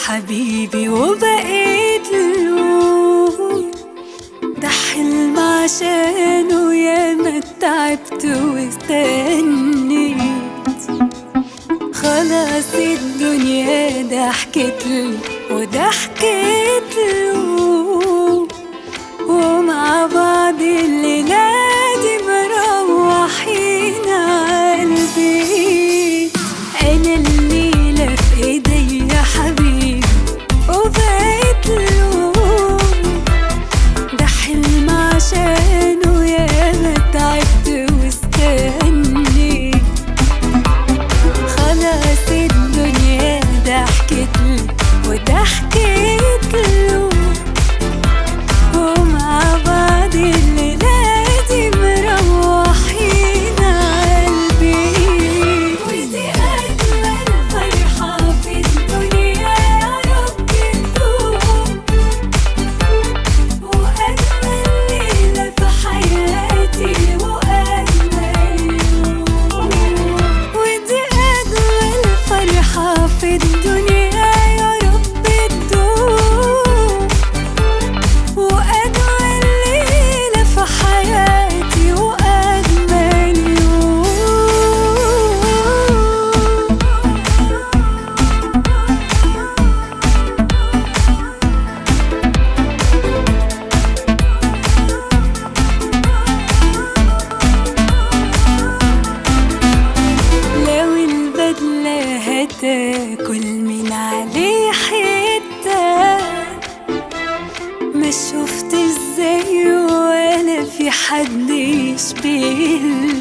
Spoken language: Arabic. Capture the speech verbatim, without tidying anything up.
حبيبي وبقيت له، ده حلم عشانه ياما تعبت واستنيت. خلاص الدنيا ضحكتلي وده حكيتله، ومع بعض الليلة دي مروحين عالبيت. أنا الليلة في إيدي يا حبيبي وبقيتله، ده حلم عشانه ياما تعبت واستنيت. خلاص الدنيا ضحكتلي وده حكيتله، ومع بعض الليلة دي مروحين عالبيت. ودي أجمل فرحة في الدنيا يا رب تدوم، وأجمل ليلة في حياتي وأجمل يوم. ودي أجمل فرحة في الدنيا يا رب تدوم، وأجمل ليلة في حياتي وأجمل يوم. لو البدلة هتاكل من عليه حتة، ما شفت ازاي ولا في حد يشبه